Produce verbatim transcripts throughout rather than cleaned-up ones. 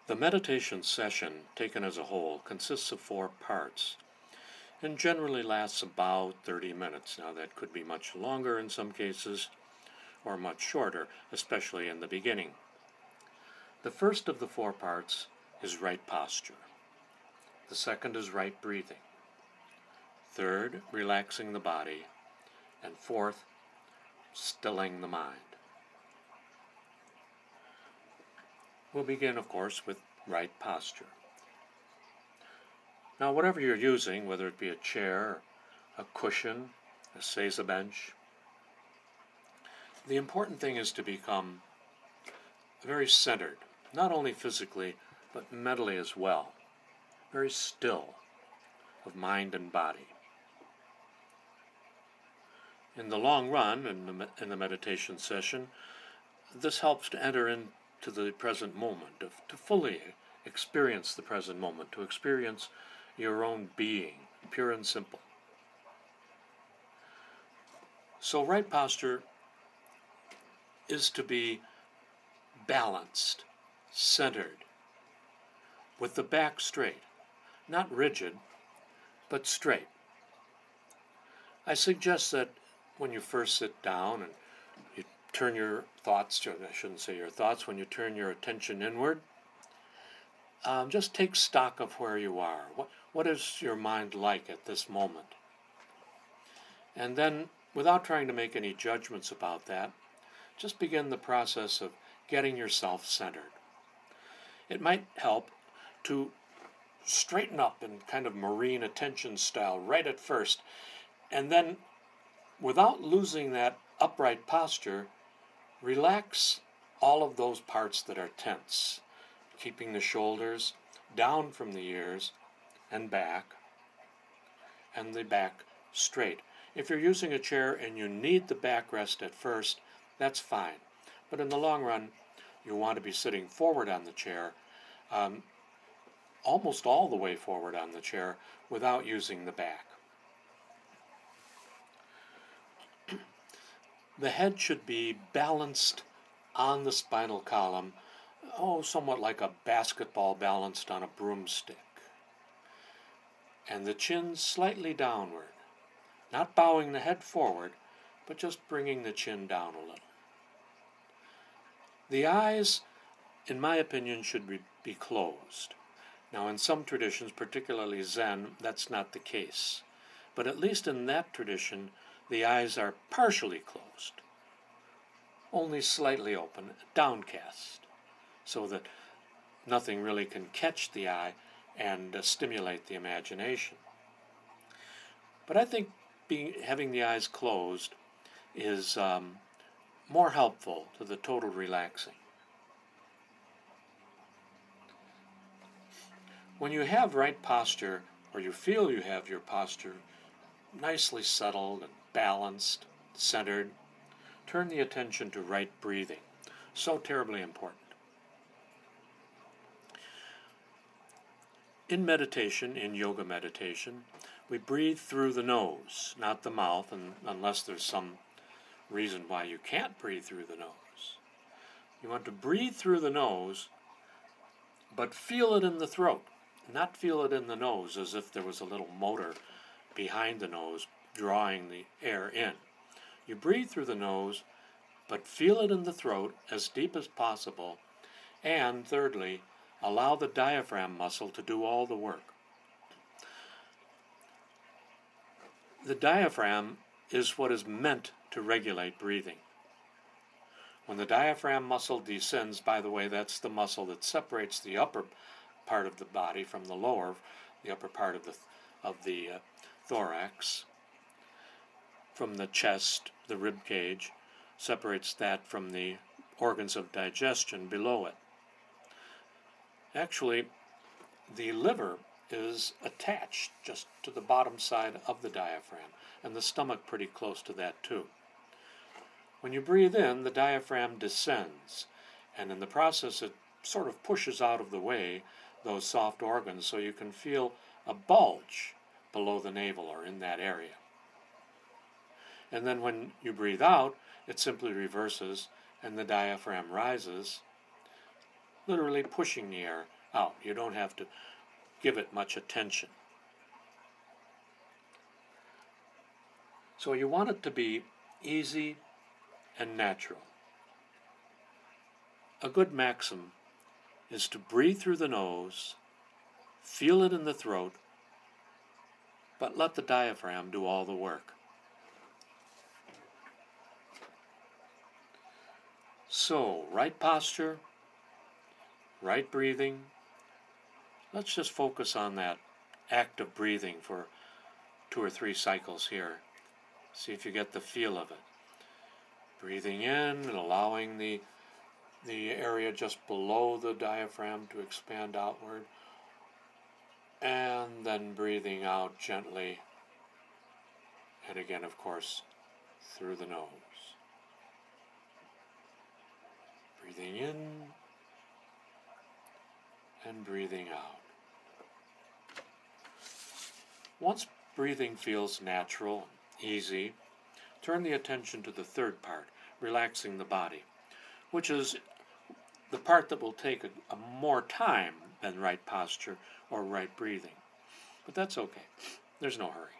The meditation session, taken as a whole, consists of four parts and generally lasts about thirty minutes. Now, that could be much longer in some cases or much shorter, especially in the beginning. The first of the four parts is right posture. The second is right breathing. Third, relaxing the body. And fourth, stilling the mind. We'll begin, of course, with right posture. Now, whatever you're using, whether it be a chair, a cushion, a seiza bench, the important thing is to become very centered, not only physically, but mentally as well, very still of mind and body. In the long run, in the, in the meditation session, this helps to enter into the present moment, to, to fully experience the present moment, to experience your own being, pure and simple. So right posture is to be balanced, centered, with the back straight, not rigid, but straight. I suggest that when you first sit down and you turn your thoughts, to, I shouldn't say your thoughts, when you turn your attention inward, um, just take stock of where you are. What, what is your mind like at this moment? And then, without trying to make any judgments about that, just begin the process of getting yourself centered. It might help to straighten up in kind of marine attention style right at first, and then, without losing that upright posture, relax all of those parts that are tense, keeping the shoulders down from the ears and back, and the back straight. If you're using a chair and you need the backrest at first, that's fine. But in the long run, you want to be sitting forward on the chair, um, almost all the way forward on the chair, without using the back. The head should be balanced on the spinal column, oh, somewhat like a basketball balanced on a broomstick. And the chin slightly downward, not bowing the head forward, but just bringing the chin down a little. The eyes, in my opinion, should be, be closed. Now, in some traditions, particularly Zen, that's not the case. But at least in that tradition, the eyes are partially closed, only slightly open, downcast, so that nothing really can catch the eye and uh, stimulate the imagination. But I think being, having the eyes closed is um, more helpful to the total relaxing. When you have right posture, or you feel you have your posture nicely settled and balanced, centered, turn the attention to right breathing. So terribly important. In meditation, in yoga meditation, we breathe through the nose, not the mouth, and unless there's some reason why you can't breathe through the nose. You want to breathe through the nose, but feel it in the throat, not feel it in the nose as if there was a little motor behind the nose drawing the air in. You breathe through the nose, but feel it in the throat as deep as possible, and thirdly, allow the diaphragm muscle to do all the work. The diaphragm is what is meant to regulate breathing. When the diaphragm muscle descends, by the way, that's the muscle that separates the upper part of the body from the lower, the upper part of the of the uh, thorax, from the chest, the rib cage, separates that from the organs of digestion below it. Actually, the liver is attached just to the bottom side of the diaphragm, and the stomach pretty close to that too. When you breathe in, the diaphragm descends, and in the process it sort of pushes out of the way those soft organs so you can feel a bulge below the navel or in that area. And then when you breathe out, it simply reverses and the diaphragm rises, literally pushing the air out. You don't have to give it much attention. So you want it to be easy and natural. A good maxim is to breathe through the nose, feel it in the throat, but let the diaphragm do all the work. So, right posture, right breathing. Let's just focus on that act of breathing for two or three cycles here. See if you get the feel of it. Breathing in and allowing the, the area just below the diaphragm to expand outward. And then breathing out gently. And again, of course, through the nose. Breathing in and breathing out. Once breathing feels natural, easy, turn the attention to the third part, relaxing the body, which is the part that will take a, a more time than right posture or right breathing. But that's okay. There's no hurry.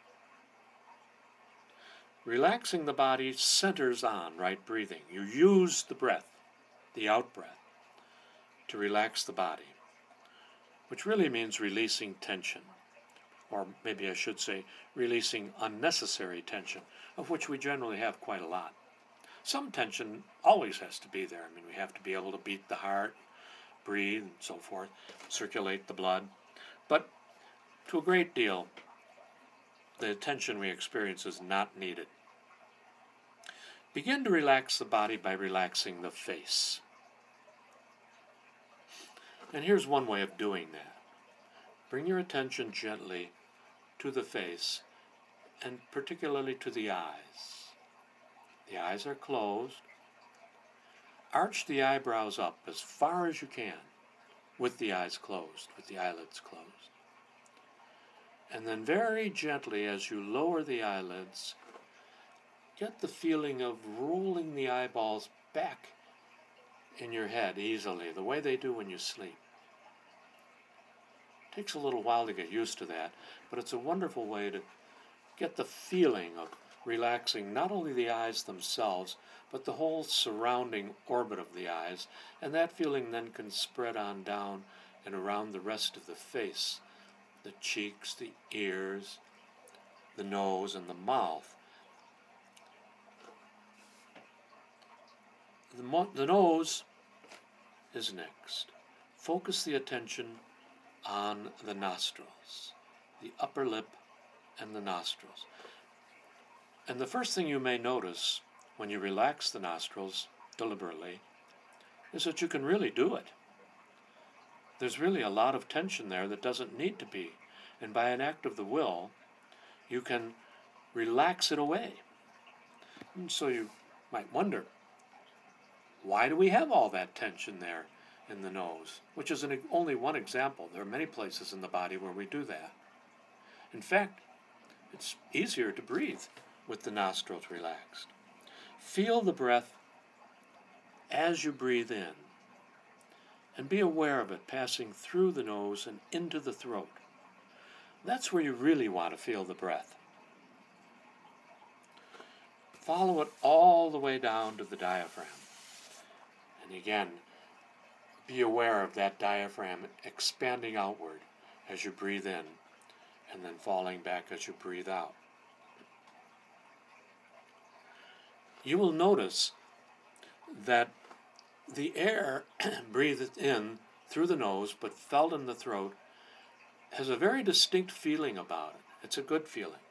Relaxing the body centers on right breathing. You use the breath, the out-breath, to relax the body, which really means releasing tension. Or maybe I should say, releasing unnecessary tension, of which we generally have quite a lot. Some tension always has to be there. I mean, we have to be able to beat the heart, breathe, and so forth, circulate the blood. But to a great deal, the tension we experience is not needed. Begin to relax the body by relaxing the face. And here's one way of doing that. Bring your attention gently to the face, and particularly to the eyes. The eyes are closed. Arch the eyebrows up as far as you can with the eyes closed, with the eyelids closed. And then very gently, as you lower the eyelids, get the feeling of rolling the eyeballs back in your head easily, the way they do when you sleep. It takes a little while to get used to that, but it's a wonderful way to get the feeling of relaxing not only the eyes themselves, but the whole surrounding orbit of the eyes, and that feeling then can spread on down and around the rest of the face, the cheeks, the ears, the nose, and the mouth. The, mo- the nose is next. Focus the attention on the nostrils, the upper lip and the nostrils. And the first thing you may notice when you relax the nostrils deliberately is that you can really do it. There's really a lot of tension there that doesn't need to be. And by an act of the will, you can relax it away. And so you might wonder, why do we have all that tension there in the nose? Which is an, only one example. There are many places in the body where we do that. In fact, it's easier to breathe with the nostrils relaxed. Feel the breath as you breathe in, and be aware of it passing through the nose and into the throat. That's where you really want to feel the breath. Follow it all the way down to the diaphragm. And again, be aware of that diaphragm expanding outward as you breathe in, and then falling back as you breathe out. You will notice that the air breathed in through the nose but felt in the throat has a very distinct feeling about it. It's a good feeling.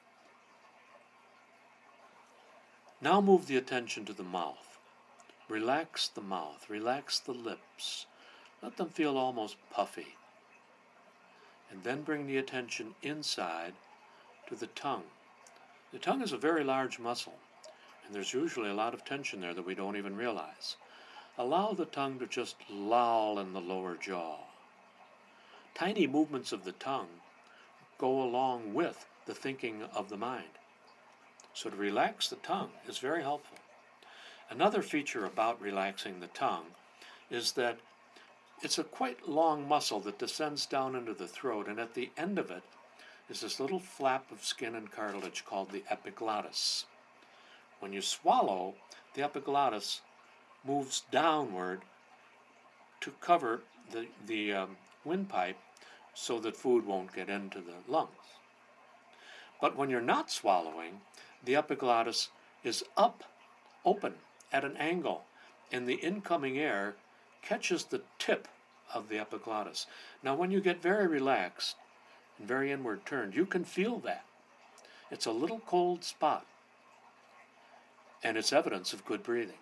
Now move the attention to the mouth. Relax the mouth, relax the lips. Let them feel almost puffy. And then bring the attention inside to the tongue. The tongue is a very large muscle, and there's usually a lot of tension there that we don't even realize. Allow the tongue to just loll in the lower jaw. Tiny movements of the tongue go along with the thinking of the mind. So to relax the tongue is very helpful. Another feature about relaxing the tongue is that it's a quite long muscle that descends down into the throat, and at the end of it is this little flap of skin and cartilage called the epiglottis. When you swallow, the epiglottis moves downward to cover the, the um, windpipe so that food won't get into the lungs. But when you're not swallowing, the epiglottis is up, open, at an angle, and the incoming air catches the tip of the epiglottis. Now, when you get very relaxed and very inward turned, you can feel that. It's a little cold spot, and it's evidence of good breathing.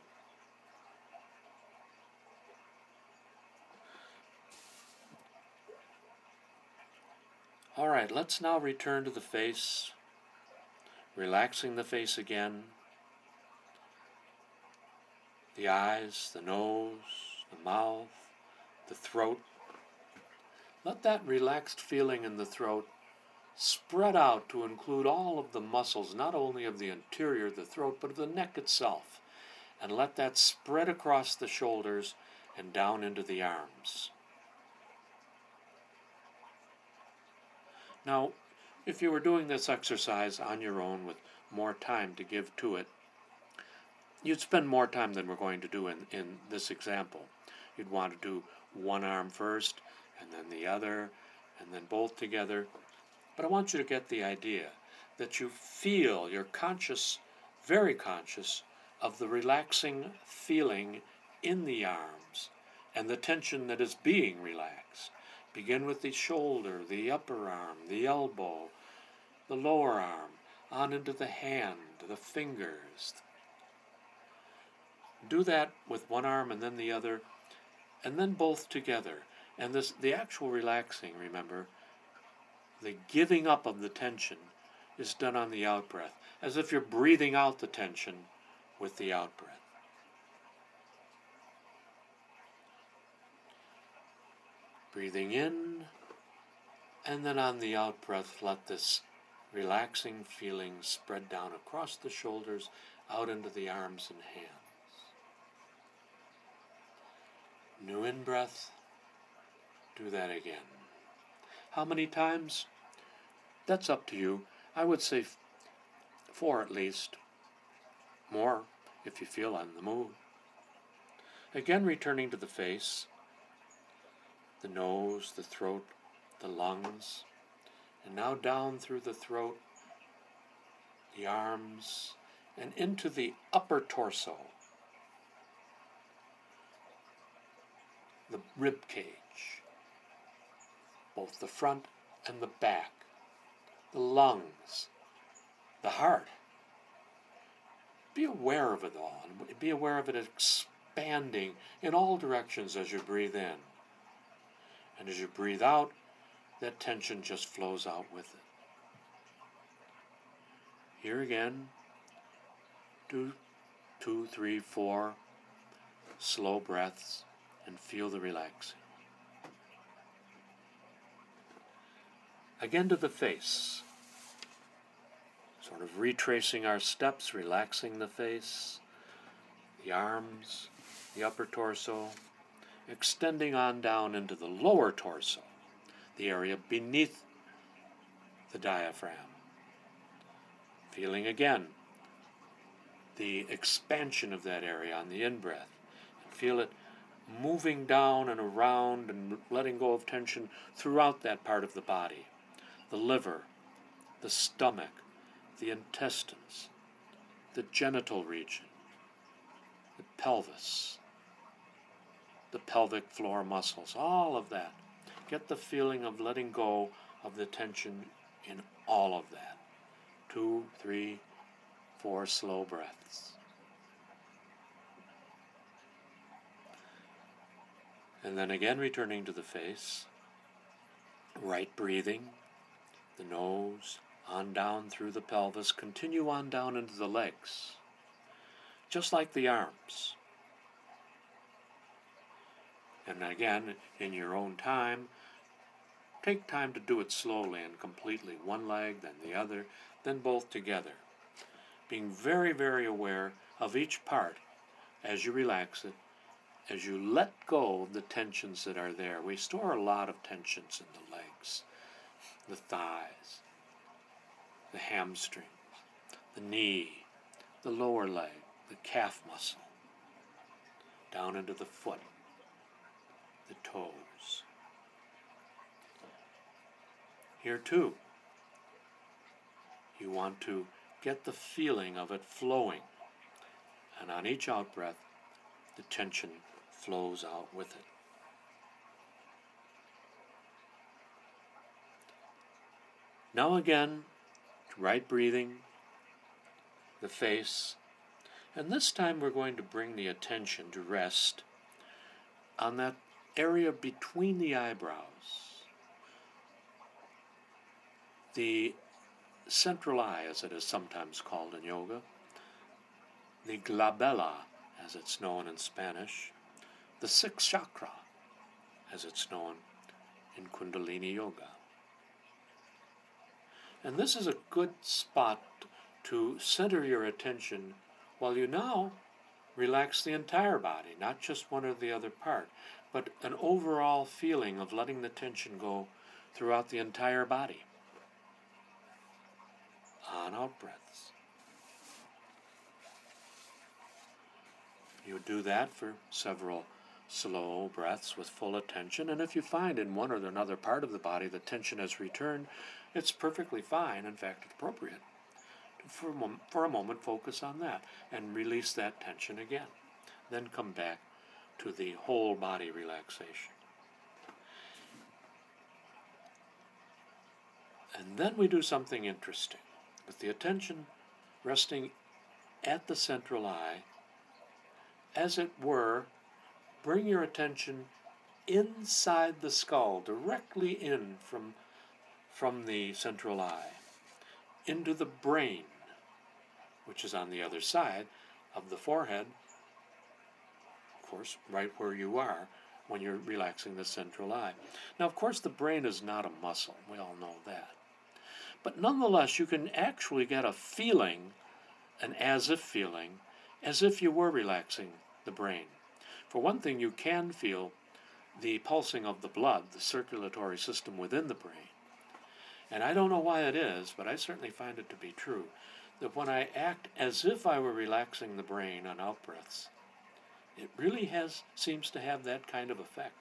All right, let's now return to the face, relaxing the face again. The eyes, the nose, the mouth, the throat. Let that relaxed feeling in the throat spread out to include all of the muscles, not only of the interior of the throat, but of the neck itself. And let that spread across the shoulders and down into the arms. Now, if you were doing this exercise on your own with more time to give to it, you'd spend more time than we're going to do in, in this example. You'd want to do one arm first, and then the other, and then both together. But I want you to get the idea that you feel, you're conscious, very conscious, of the relaxing feeling in the arms and the tension that is being relaxed. Begin with the shoulder, the upper arm, the elbow, the lower arm, on into the hand, the fingers. Do that with one arm and then the other, and then both together. And this, the actual relaxing, remember, the giving up of the tension is done on the out-breath, as if you're breathing out the tension with the out-breath. Breathing in, and then on the out-breath, let this relaxing feeling spread down across the shoulders, out into the arms and hands. New in-breath, do that again. How many times? That's up to you. I would say f- four at least. More, if you feel on the move. Again, returning to the face, the nose, the throat, the lungs, and now down through the throat, the arms, and into the upper torso, the rib cage, both the front and the back, the lungs, the heart. Be aware of it all, and be aware of it expanding in all directions as you breathe in. And as you breathe out, that tension just flows out with it. Here again, do two, three, four slow breaths and feel the relaxing. Again to the face. Sort of retracing our steps, relaxing the face, the arms, the upper torso, extending on down into the lower torso, the area beneath the diaphragm. Feeling again the expansion of that area on the in-breath. Feel it moving down and around and letting go of tension throughout that part of the body. The liver, the stomach, the intestines, the genital region, the pelvis, the pelvic floor muscles, all of that. Get the feeling of letting go of the tension in all of that. Two, three, four slow breaths. And then again returning to the face, right breathing, the nose, on down through the pelvis, continue on down into the legs, just like the arms. And again, in your own time, take time to do it slowly and completely, one leg, then the other, then both together, being very, very aware of each part as you relax it, as you let go of the tensions that are there. We store a lot of tensions in the legs, the thighs, the hamstrings, the knee, the lower leg, the calf muscle, down into the foot, the toes. Here too, you want to get the feeling of it flowing, and on each out-breath, the tension flows out with it. Now again, right breathing, the face, and this time we're going to bring the attention to rest on that area between the eyebrows, the central eye, as it is sometimes called in yoga, the glabella, as it's known in Spanish, the sixth chakra, as it's known in Kundalini Yoga. And this is a good spot to center your attention while you now relax the entire body, not just one or the other part, but an overall feeling of letting the tension go throughout the entire body. On out breaths. You do that for several slow breaths with full attention, and if you find in one or another part of the body the tension has returned, it's perfectly fine, in fact appropriate, to for a, mom- for a moment focus on that and release that tension again. Then come back to the whole body relaxation. And then we do something interesting. With the attention resting at the central eye, as it were, bring your attention inside the skull, directly in from, from the central eye, into the brain, which is on the other side of the forehead, of course, right where you are when you're relaxing the central eye. Now, of course, the brain is not a muscle. We all know that. But nonetheless, you can actually get a feeling, an as-if feeling, as if you were relaxing the brain. For one thing, you can feel the pulsing of the blood, the circulatory system within the brain. And I don't know why it is, but I certainly find it to be true, that when I act as if I were relaxing the brain on out-breaths, it really has seems to have that kind of effect.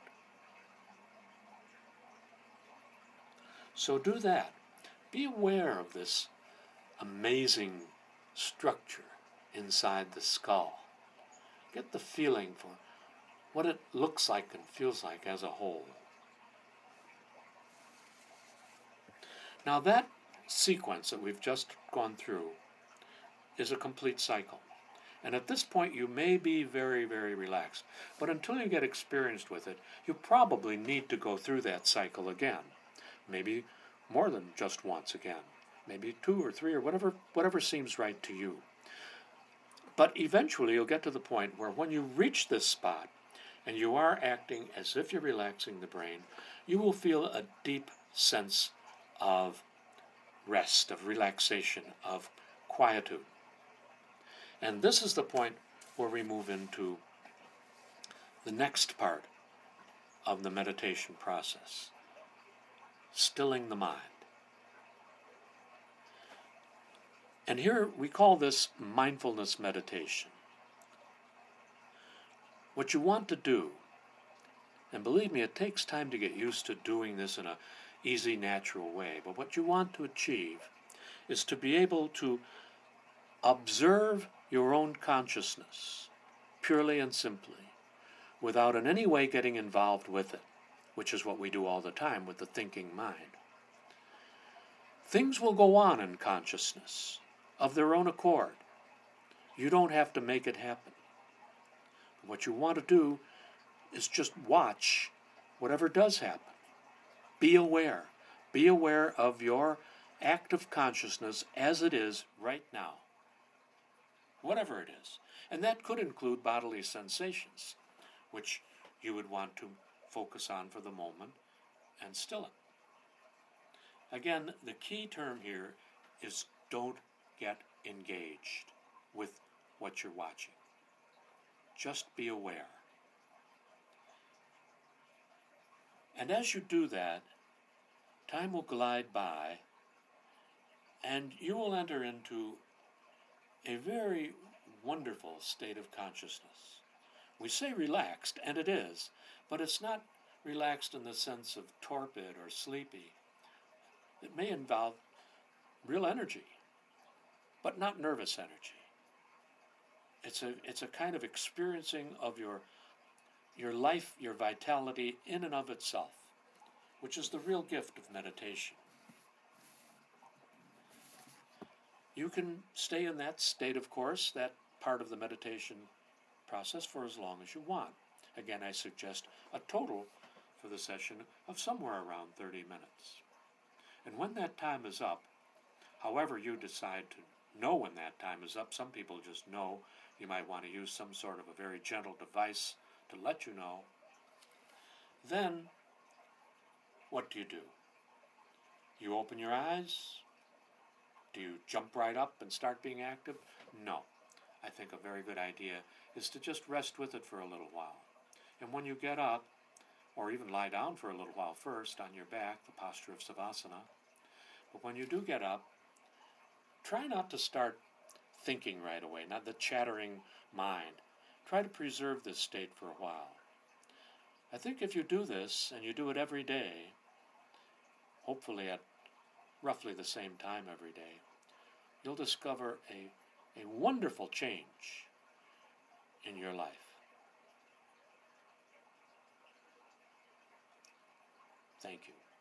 So do that. Be aware of this amazing structure inside the skull. Get the feeling for what it looks like and feels like as a whole. Now that sequence that we've just gone through is a complete cycle. And at this point you may be very, very relaxed. But until you get experienced with it, you probably need to go through that cycle again. Maybe more than just once again. Maybe two or three or whatever, whatever seems right to you. But eventually you'll get to the point where when you reach this spot and you are acting as if you're relaxing the brain, you will feel a deep sense of rest, of relaxation, of quietude. And this is the point where we move into the next part of the meditation process, stilling the mind. And here we call this mindfulness meditation. What you want to do, and believe me, it takes time to get used to doing this in an easy, natural way, but what you want to achieve is to be able to observe your own consciousness, purely and simply, without in any way getting involved with it, which is what we do all the time with the thinking mind. Things will go on in consciousness of their own accord. You don't have to make it happen. What you want to do is just watch whatever does happen. Be aware. Be aware of your active consciousness as it is right now, whatever it is. And that could include bodily sensations, which you would want to focus on for the moment and still it. Again, the key term here is don't get engaged with what you're watching. Just be aware. And as you do that, time will glide by, and you will enter into a very wonderful state of consciousness. We say relaxed, and it is, but it's not relaxed in the sense of torpid or sleepy. It may involve real energy, but not nervous energy. It's a, it's a kind of experiencing of your, your life, your vitality in and of itself, which is the real gift of meditation. You can stay in that state, of course, that part of the meditation process, for as long as you want. Again, I suggest a total for the session of somewhere around thirty minutes. And when that time is up, however you decide to know when that time is up, some people just know. You might want to use some sort of a very gentle device to let you know. Then, what do you do? You open your eyes? Do you jump right up and start being active? No. I think a very good idea is to just rest with it for a little while. And when you get up, or even lie down for a little while first on your back, the posture of Savasana, but when you do get up, try not to start thinking right away, not the chattering mind. Try to preserve this state for a while. I think if you do this, and you do it every day, hopefully at roughly the same time every day, you'll discover a, a wonderful change in your life. Thank you.